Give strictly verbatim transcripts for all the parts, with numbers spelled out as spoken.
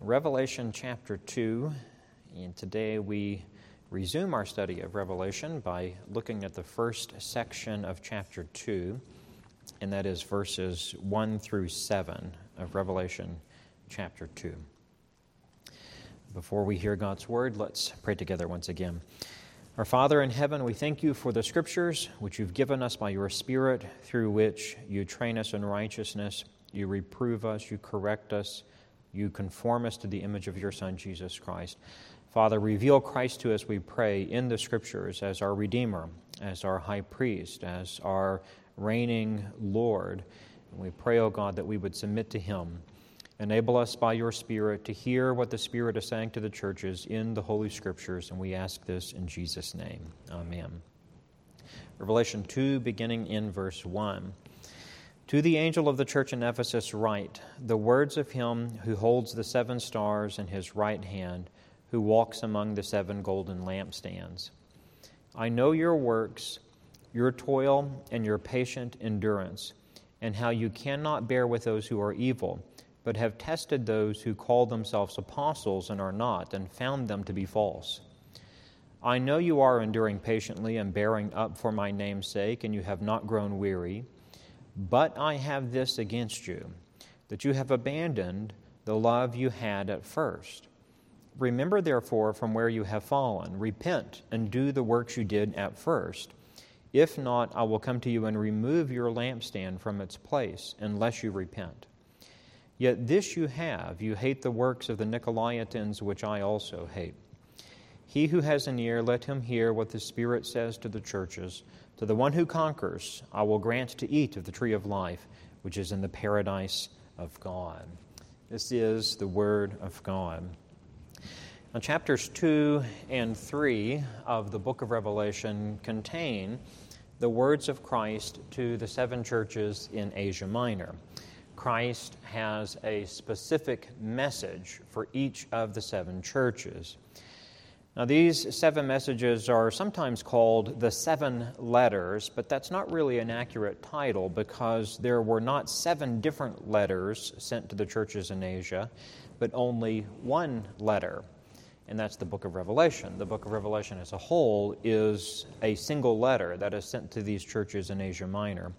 Revelation chapter two, and today we resume our study of Revelation by looking at the first section of chapter two, and that is verses one through seven of Revelation chapter two. Before we hear God's word, let's pray together once again. Our Father in heaven, we thank you for the Scriptures which you've given us by your Spirit, through which you train us in righteousness, you reprove us, you correct us, you conform us to the image of your Son, Jesus Christ. Father, reveal Christ to us, we pray, in the Scriptures as our Redeemer, as our High Priest, as our reigning Lord. And we pray, O God, that we would submit to Him. Enable us by your Spirit to hear what the Spirit is saying to the churches in the Holy Scriptures, and we ask this in Jesus' name. Amen. Revelation two, beginning in verse one. To the angel of the church in Ephesus write, the words of him who holds the seven stars in his right hand, who walks among the seven golden lampstands. I know your works, your toil, and your patient endurance, and how you cannot bear with those who are evil, but have tested those who call themselves apostles and are not, and found them to be false. I know you are enduring patiently and bearing up for my name's sake, and you have not grown weary. But I have this against you, that you have abandoned the love you had at first. Remember, therefore, from where you have fallen. Repent and do the works you did at first. If not, I will come to you and remove your lampstand from its place, unless you repent. Yet this you have, you hate the works of the Nicolaitans, which I also hate. He who has an ear, let him hear what the Spirit says to the churches. To the one who conquers, I will grant to eat of the tree of life, which is in the paradise of God. This is the word of God. Now, chapters two and three of the book of Revelation contain the words of Christ to the seven churches in Asia Minor. Christ has a specific message for each of the seven churches. Now, these seven messages are sometimes called the seven letters, but that's not really an accurate title because there were not seven different letters sent to the churches in Asia, but only one letter, and that's the book of Revelation. The book of Revelation as a whole is a single letter that is sent to these churches in Asia Minor.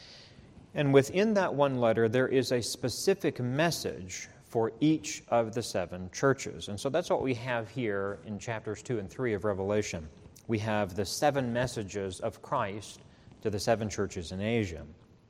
And within that one letter, there is a specific message for each of the seven churches. And so that's what we have here in chapters two and three of Revelation. We have the seven messages of Christ to the seven churches in Asia.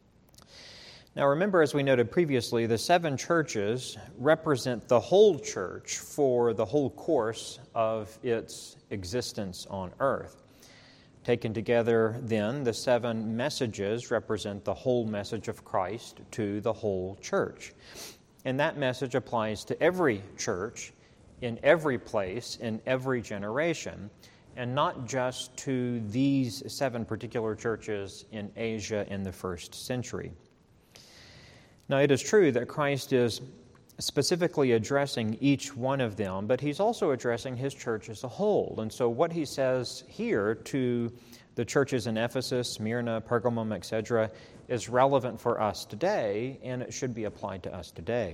Now remember, as we noted previously, the seven churches represent the whole church for the whole course of its existence on earth. Taken together, then, the seven messages represent the whole message of Christ to the whole church. And that message applies to every church, in every place, in every generation, and not just to these seven particular churches in Asia in the first century. Now, it is true that Christ is specifically addressing each one of them, but he's also addressing his church as a whole. And so what he says here to the churches in Ephesus, Smyrna, Pergamum, et cetera, is relevant for us today, and it should be applied to us today.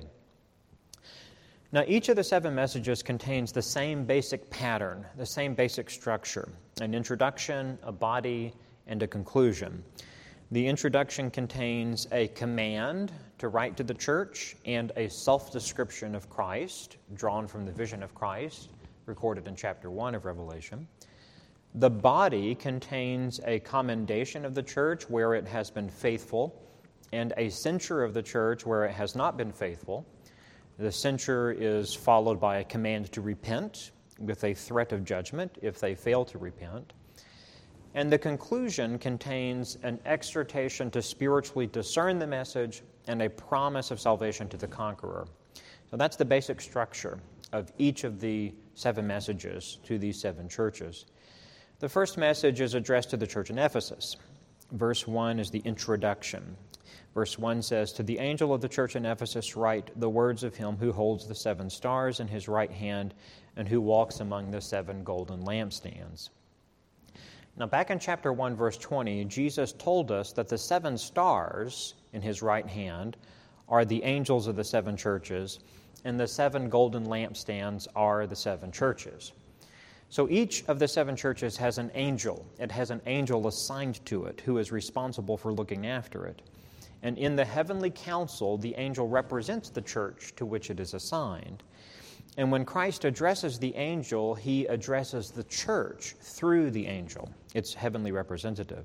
Now, each of the seven messages contains the same basic pattern, the same basic structure, an introduction, a body, and a conclusion. The introduction contains a command to write to the church and a self-description of Christ, drawn from the vision of Christ, recorded in chapter one of Revelation. The body contains a commendation of the church where it has been faithful, and a censure of the church where it has not been faithful. The censure is followed by a command to repent, with a threat of judgment if they fail to repent. And the conclusion contains an exhortation to spiritually discern the message and a promise of salvation to the conqueror. So that's the basic structure of each of the seven messages to these seven churches. The first message is addressed to the church in Ephesus. Verse one is the introduction. Verse one says, to the angel of the church in Ephesus write the words of him who holds the seven stars in his right hand and who walks among the seven golden lampstands. Now, back in chapter one, verse twenty, Jesus told us that the seven stars in his right hand are the angels of the seven churches, and the seven golden lampstands are the seven churches. So each of the seven churches has an angel. It has an angel assigned to it who is responsible for looking after it. And in the heavenly council, the angel represents the church to which it is assigned. And when Christ addresses the angel, he addresses the church through the angel, its heavenly representative.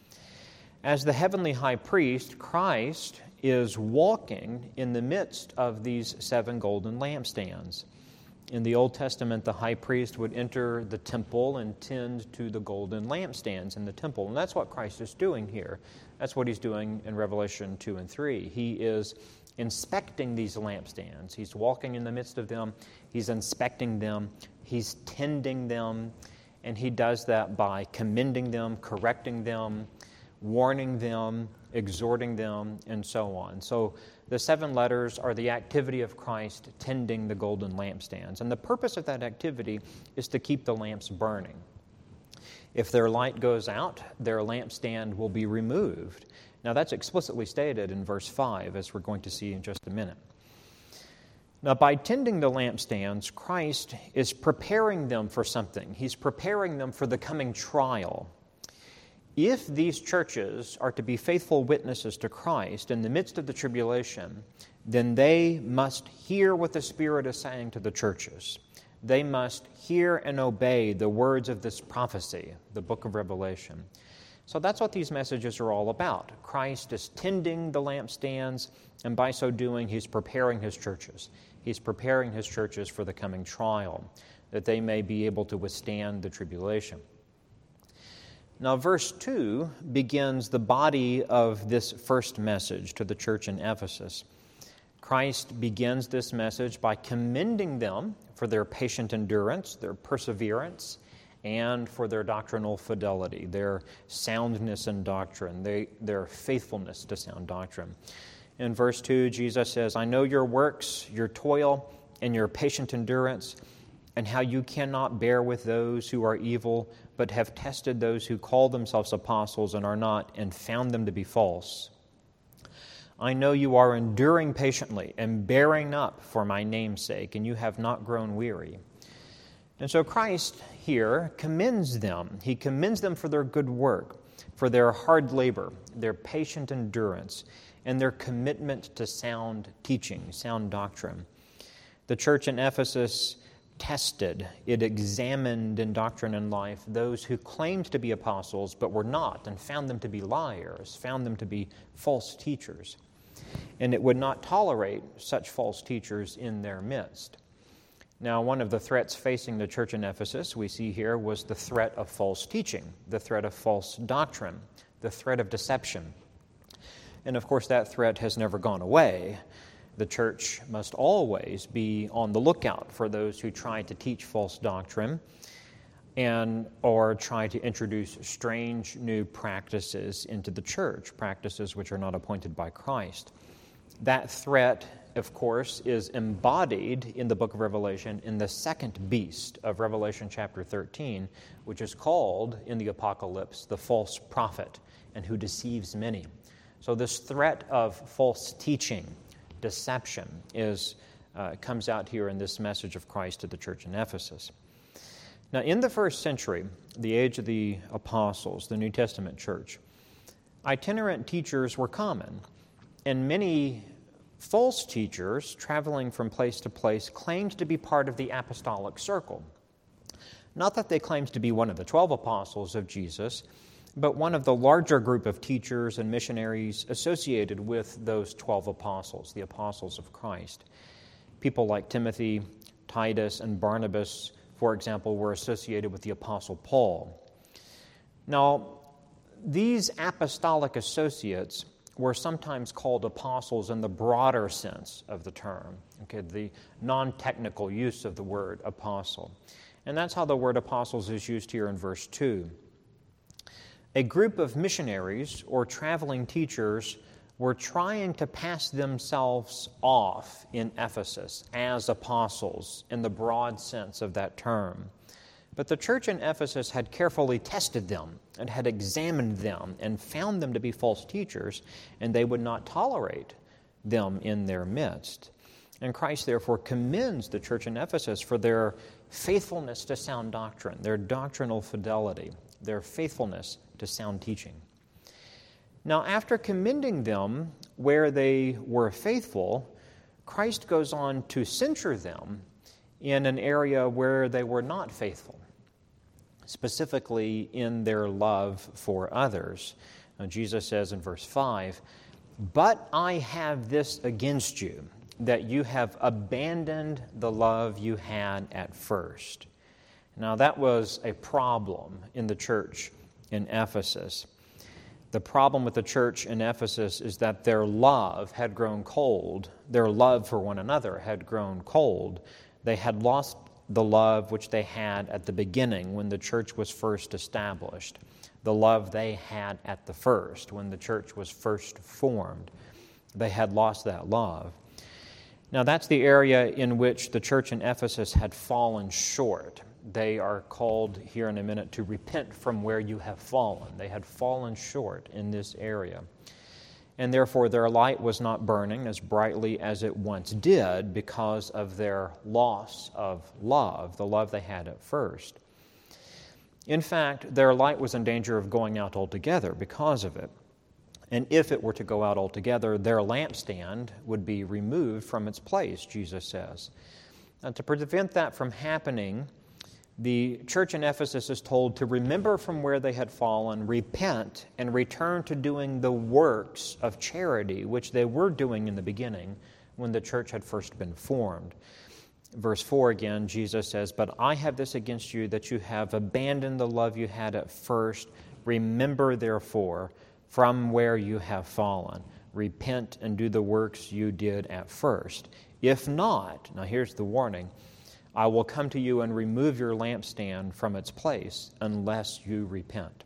As the heavenly high priest, Christ is walking in the midst of these seven golden lampstands. In the Old Testament, the high priest would enter the temple and tend to the golden lampstands in the temple. And that's what Christ is doing here. That's what he's doing in Revelation two and three. He is inspecting these lampstands. He's walking in the midst of them. He's inspecting them. He's tending them. And he does that by commending them, correcting them, warning them, exhorting them, and so on. So the seven letters are the activity of Christ tending the golden lampstands. And the purpose of that activity is to keep the lamps burning. If their light goes out, their lampstand will be removed. Now that's explicitly stated in verse five, as we're going to see in just a minute. Now, by tending the lampstands, Christ is preparing them for something. He's preparing them for the coming trial. If these churches are to be faithful witnesses to Christ in the midst of the tribulation, then they must hear what the Spirit is saying to the churches. They must hear and obey the words of this prophecy, the book of Revelation. So that's what these messages are all about. Christ is tending the lampstands, and by so doing, he's preparing his churches. He's preparing his churches for the coming trial, that they may be able to withstand the tribulation. Now, verse two begins the body of this first message to the church in Ephesus. Christ begins this message by commending them for their patient endurance, their perseverance, and for their doctrinal fidelity, their soundness in doctrine, they, their faithfulness to sound doctrine. In verse two, Jesus says, "I know your works, your toil, and your patient endurance, and how you cannot bear with those who are evil, but have tested those who call themselves apostles and are not, and found them to be false. I know you are enduring patiently and bearing up for my name's sake, and you have not grown weary." And so Christ here commends them. He commends them for their good work, for their hard labor, their patient endurance, and their commitment to sound teaching, sound doctrine. The church in Ephesus tested, it examined in doctrine and life those who claimed to be apostles but were not, and found them to be liars, found them to be false teachers. And it would not tolerate such false teachers in their midst. Now, one of the threats facing the church in Ephesus, we see here, was the threat of false teaching, the threat of false doctrine, the threat of deception. And of course, that threat has never gone away. The church must always be on the lookout for those who try to teach false doctrine and or try to introduce strange new practices into the church, practices which are not appointed by Christ. That threat, of course, is embodied in the book of Revelation in the second beast of Revelation chapter thirteen, which is called in the Apocalypse the false prophet, and who deceives many. So this threat of false teaching, deception, is uh, comes out here in this message of Christ to the church in Ephesus. Now, in the first century, the age of the apostles, the New Testament church, itinerant teachers were common, and many false teachers traveling from place to place claimed to be part of the apostolic circle. Not that they claimed to be one of the twelve apostles of Jesus, but one of the larger group of teachers and missionaries associated with those twelve apostles, the apostles of Christ. People like Timothy, Titus, and Barnabas, for example, were associated with the apostle Paul. Now, these apostolic associates were sometimes called apostles in the broader sense of the term, okay, the non-technical use of the word apostle. And that's how the word apostles is used here in verse two. A group of missionaries or traveling teachers were trying to pass themselves off in Ephesus as apostles in the broad sense of that term. But the church in Ephesus had carefully tested them and had examined them and found them to be false teachers, and they would not tolerate them in their midst. And Christ therefore commends the church in Ephesus for their faithfulness to sound doctrine, their doctrinal fidelity, their faithfulness to sound teaching. Now, after commending them where they were faithful, Christ goes on to censure them in an area where they were not faithful, specifically in their love for others. Now, Jesus says in verse five, "But I have this against you, that you have abandoned the love you had at first." Now, that was a problem in the church in Ephesus. The problem with the church in Ephesus is that their love had grown cold. Their love for one another had grown cold. They had lost the love which they had at the beginning when the church was first established, the love they had at the first when the church was first formed. They had lost that love. Now, that's the area in which the church in Ephesus had fallen short. They are called here in a minute to repent from where you have fallen. They had fallen short in this area. And therefore, their light was not burning as brightly as it once did because of their loss of love, the love they had at first. In fact, their light was in danger of going out altogether because of it. And if it were to go out altogether, their lampstand would be removed from its place, Jesus says. And to prevent that from happening, the church in Ephesus is told to remember from where they had fallen, repent, and return to doing the works of charity, which they were doing in the beginning when the church had first been formed. Verse four again, Jesus says, "But I have this against you, that you have abandoned the love you had at first. Remember, therefore, from where you have fallen. Repent and do the works you did at first. If not," now here's the warning, "I will come to you and remove your lampstand from its place unless you repent."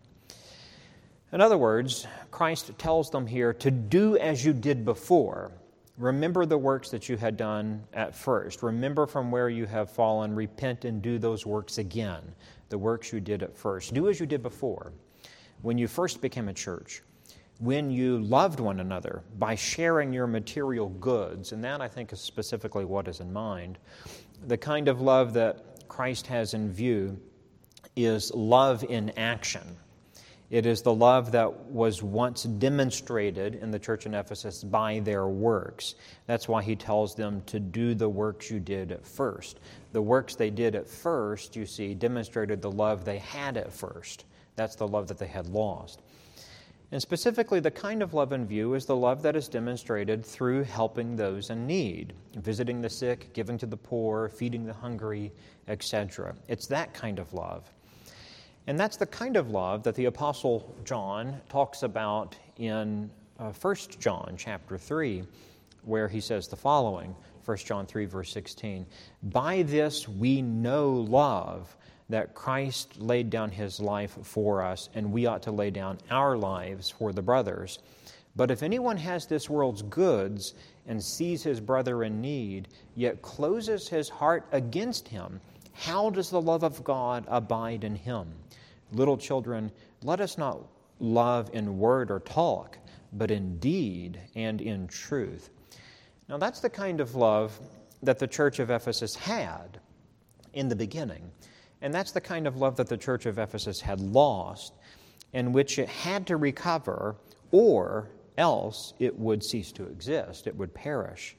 In other words, Christ tells them here to do as you did before. Remember the works that you had done at first. Remember from where you have fallen. Repent and do those works again, the works you did at first. Do as you did before. When you first became a church, when you loved one another by sharing your material goods, and that I think is specifically what is in mind. The kind of love that Christ has in view is love in action. It is the love that was once demonstrated in the church in Ephesus by their works. That's why he tells them to do the works you did at first. The works they did at first, you see, demonstrated the love they had at first. That's the love that they had lost. And specifically, the kind of love in view is the love that is demonstrated through helping those in need, visiting the sick, giving to the poor, feeding the hungry, et cetera. It's that kind of love. And that's the kind of love that the Apostle John talks about in uh, First John chapter three, where he says the following, First John three, verse sixteen, "By this we know love, that Christ laid down his life for us, and we ought to lay down our lives for the brothers. But if anyone has this world's goods and sees his brother in need, yet closes his heart against him, how does the love of God abide in him? Little children, let us not love in word or talk, but in deed and in truth." Now that's the kind of love that the church of Ephesus had in the beginning. And that's the kind of love that the church of Ephesus had lost, and which it had to recover, or else it would cease to exist. It would perish.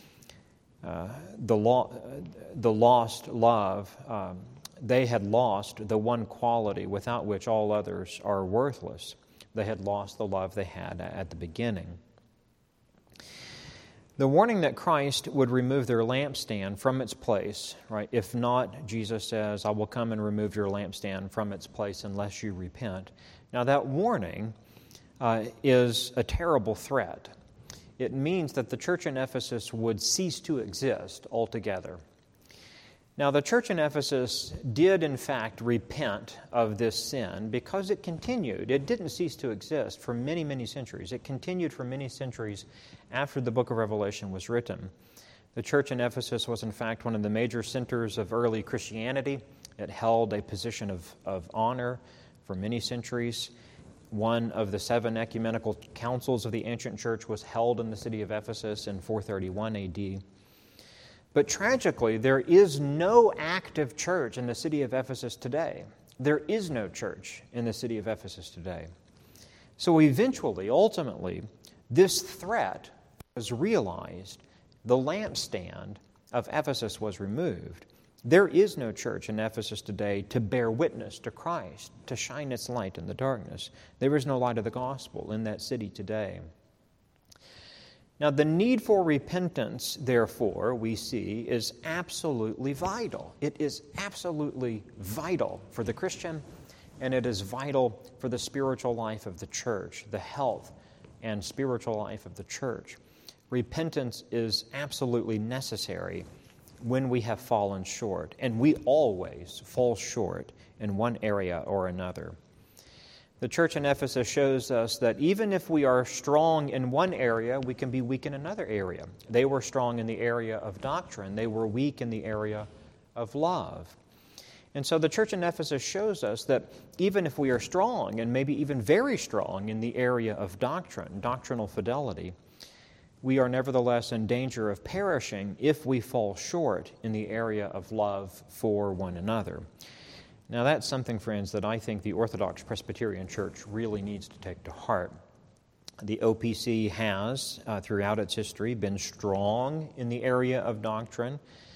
Uh, the, lo- the lost love, um, they had lost the one quality without which all others are worthless. They had lost the love they had at the beginning. The warning that Christ would remove their lampstand from its place, right? If not, Jesus says, "I will come and remove your lampstand from its place unless you repent." Now that warning uh, is a terrible threat. It means that the church in Ephesus would cease to exist altogether. Now the church in Ephesus did in fact repent of this sin because it continued. It didn't cease to exist for many, many centuries. It continued for many centuries after the book of Revelation was written. The church in Ephesus was in fact one of the major centers of early Christianity. It held a position of, of honor for many centuries. One of the seven ecumenical councils of the ancient church was held in the city of Ephesus in four thirty-one A D. But tragically, there is no active church in the city of Ephesus today. There is no church in the city of Ephesus today. So eventually, ultimately, this threat was realized. The lampstand of Ephesus was removed. There is no church in Ephesus today to bear witness to Christ, to shine its light in the darkness. There is no light of the gospel in that city today. Now, the need for repentance, therefore, we see, is absolutely vital. It is absolutely vital for the Christian, and it is vital for the spiritual life of the church, the health and spiritual life of the church. Repentance is absolutely necessary when we have fallen short, and we always fall short in one area or another. The church in Ephesus shows us that even if we are strong in one area, we can be weak in another area. They were strong in the area of doctrine. They were weak in the area of love. And so the church in Ephesus shows us that even if we are strong, and maybe even very strong in the area of doctrine, doctrinal fidelity, we are nevertheless in danger of perishing if we fall short in the area of love for one another. Now, that's something, friends, that I think the Orthodox Presbyterian Church really needs to take to heart. The O P C has, uh, throughout its history, been strong in the area of doctrine,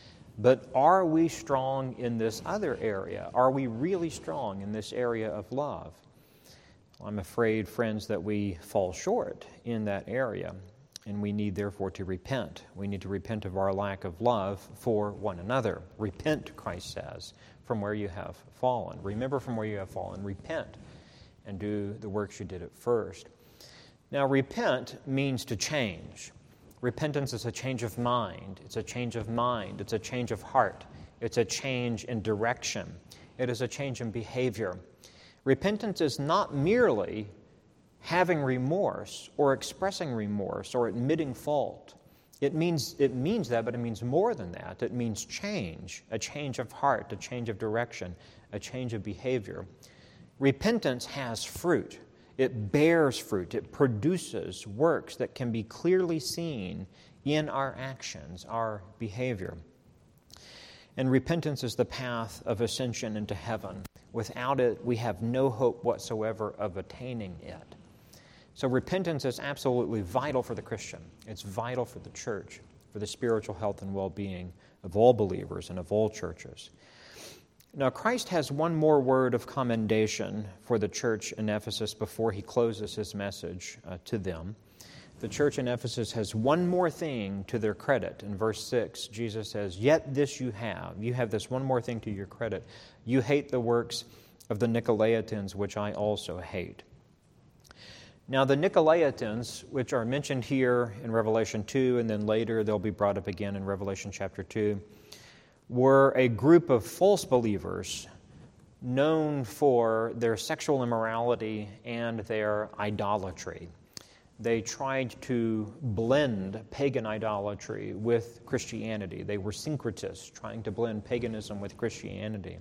but are we strong in this other area? Are we really strong in this area of love? Well, I'm afraid, friends, that we fall short in that area, and we need, therefore, to repent. We need to repent of our lack of love for one another. Repent, Christ says, from where you have fallen. Remember from where you have fallen. Repent and do the works you did at first. Now, repent means to change. Repentance is a change of mind. It's a change of mind. It's a change of heart. It's a change in direction. It is a change in behavior. Repentance is not merely having remorse or expressing remorse or admitting fault. It means, it means that, but it means more than that. It means change, a change of heart, a change of direction, a change of behavior. Repentance has fruit. It bears fruit. It produces works that can be clearly seen in our actions, our behavior. And repentance is the path of ascension into heaven. Without it, we have no hope whatsoever of attaining it. So repentance is absolutely vital for the Christian. It's vital for the church, for the spiritual health and well-being of all believers and of all churches. Now, Christ has one more word of commendation for the church in Ephesus before he closes his message uh, to them. The church in Ephesus has one more thing to their credit. In verse six, Jesus says, "Yet this you have." You have this one more thing to your credit. "You hate the works of the Nicolaitans, which I also hate." Now, the Nicolaitans, which are mentioned here in Revelation two, and then later they'll be brought up again in Revelation chapter two, were a group of false believers known for their sexual immorality and their idolatry. They tried to blend pagan idolatry with Christianity. They were syncretists, trying to blend paganism with Christianity.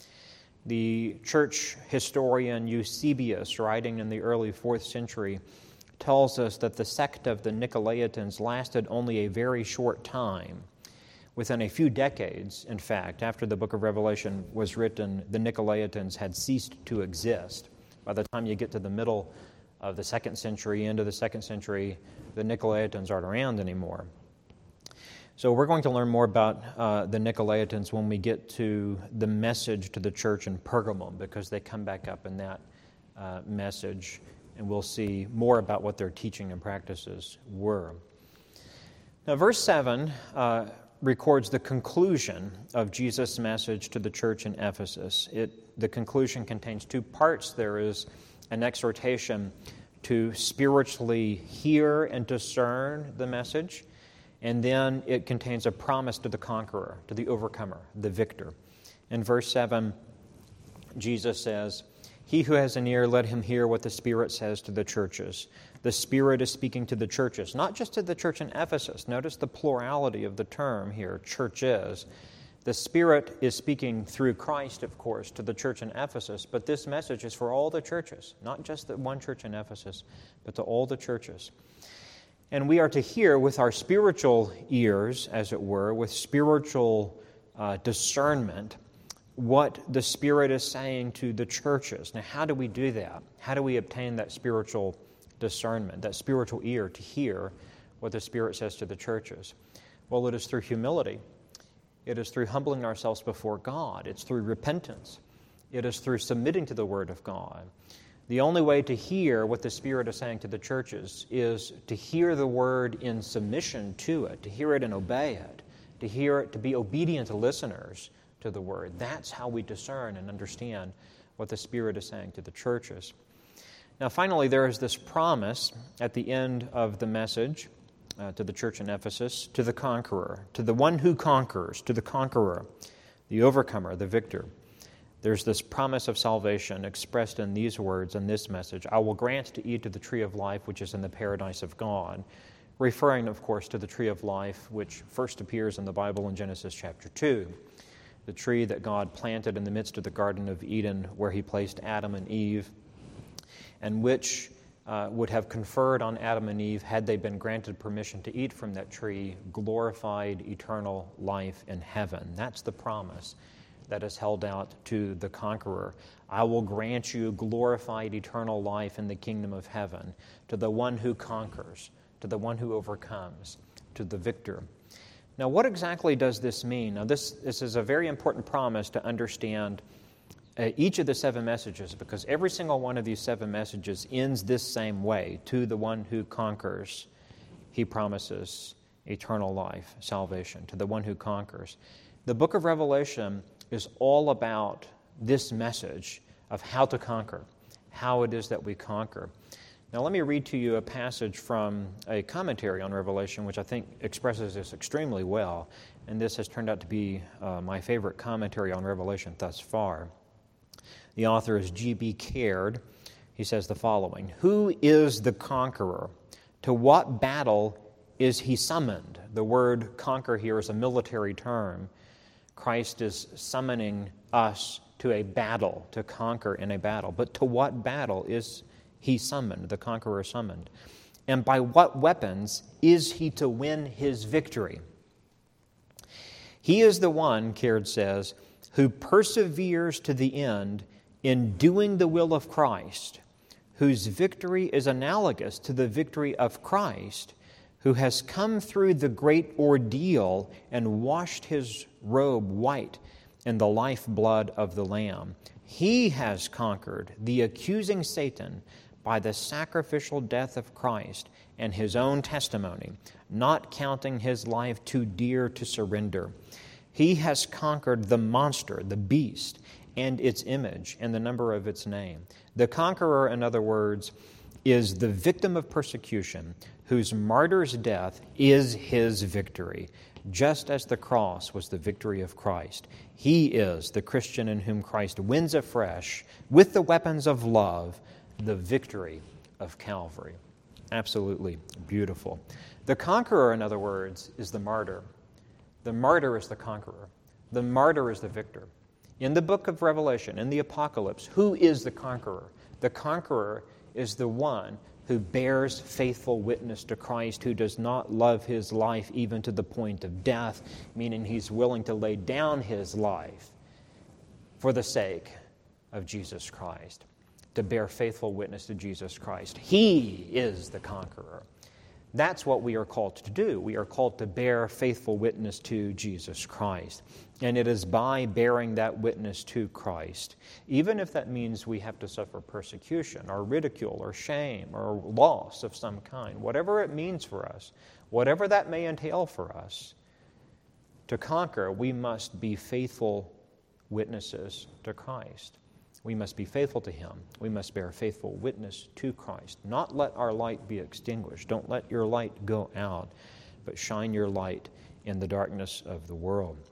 The church historian Eusebius, writing in the early fourth century, tells us that the sect of the Nicolaitans lasted only a very short time. Within a few decades, in fact, after the book of Revelation was written, the Nicolaitans had ceased to exist. By the time you get to the middle of the second century, into the second century, the Nicolaitans aren't around anymore. So we're going to learn more about uh, the Nicolaitans when we get to the message to the church in Pergamum, because they come back up in that uh, message, and we'll see more about what their teaching and practices were. Now, verse seven uh, records the conclusion of Jesus' message to the church in Ephesus. It, the conclusion contains two parts. There is an exhortation to spiritually hear and discern the message, and then it contains a promise to the conqueror, to the overcomer, the victor. In verse seven, Jesus says, "He who has an ear, let him hear what the Spirit says to the churches." The Spirit is speaking to the churches, not just to the church in Ephesus. Notice the plurality of the term here, churches. The Spirit is speaking through Christ, of course, to the church in Ephesus, but this message is for all the churches, not just the one church in Ephesus, but to all the churches. And we are to hear with our spiritual ears, as it were, with spiritual uh, discernment, what the Spirit is saying to the churches. Now, how do we do that? How do we obtain that spiritual discernment, that spiritual ear to hear what the Spirit says to the churches? Well, it is through humility. It is through humbling ourselves before God. It's through repentance. It is through submitting to the Word of God. The only way to hear what the Spirit is saying to the churches is to hear the Word in submission to it, to hear it and obey it, to hear it, to be obedient listeners to the Word. That's how we discern and understand what the Spirit is saying to the churches. Now, finally, there is this promise at the end of the message uh, to the church in Ephesus, to the conqueror, to the one who conquers, to the conqueror, the overcomer, the victor. There's this promise of salvation expressed in these words in this message: I will grant to eat of the tree of life which is in the paradise of God, referring, of course, to the tree of life which first appears in the Bible in Genesis chapter two, the tree that God planted in the midst of the Garden of Eden where He placed Adam and Eve, and which uh, would have conferred on Adam and Eve, had they been granted permission to eat from that tree, glorified eternal life in heaven. That's the promise that is held out to the conqueror. I will grant you glorified eternal life in the kingdom of heaven, to the one who conquers, to the one who overcomes, to the victor. Now, what exactly does this mean? Now, this, this is a very important promise to understand uh, each of the seven messages, because every single one of these seven messages ends this same way: to the one who conquers, He promises eternal life, salvation, to the one who conquers. The book of Revelation is all about this message of how to conquer, how it is that we conquer. Now, let me read to you a passage from a commentary on Revelation, which I think expresses this extremely well, and this has turned out to be uh, my favorite commentary on Revelation thus far. The author is G B Caird. He says the following: Who is the conqueror? To what battle is he summoned? The word conquer here is a military term. Christ is summoning us to a battle, to conquer in a battle. But to what battle is He summoned, the conqueror summoned? And by what weapons is he to win his victory? He is the one, Caird says, who perseveres to the end in doing the will of Christ, whose victory is analogous to the victory of Christ, who has come through the great ordeal and washed His robe white in the lifeblood of the Lamb. He has conquered the accusing Satan by the sacrificial death of Christ and His own testimony, not counting His life too dear to surrender. He has conquered the monster, the beast, and its image and the number of its name. The conqueror, in other words, is the victim of persecution, whose martyr's death is his victory, just as the cross was the victory of Christ. He is the Christian in whom Christ wins afresh, with the weapons of love, the victory of Calvary. Absolutely beautiful. The conqueror, in other words, is the martyr. The martyr is the conqueror. The martyr is the victor. In the book of Revelation, in the Apocalypse, who is the conqueror? The conqueror is the one who bears faithful witness to Christ, who does not love his life even to the point of death, meaning he's willing to lay down his life for the sake of Jesus Christ, to bear faithful witness to Jesus Christ. He is the conqueror. That's what we are called to do. We are called to bear faithful witness to Jesus Christ. And it is by bearing that witness to Christ, even if that means we have to suffer persecution or ridicule or shame or loss of some kind, whatever it means for us, whatever that may entail for us, to conquer, we must be faithful witnesses to Christ. We must be faithful to Him. We must bear faithful witness to Christ. Not let our light be extinguished. Don't let your light go out, but shine your light in the darkness of the world.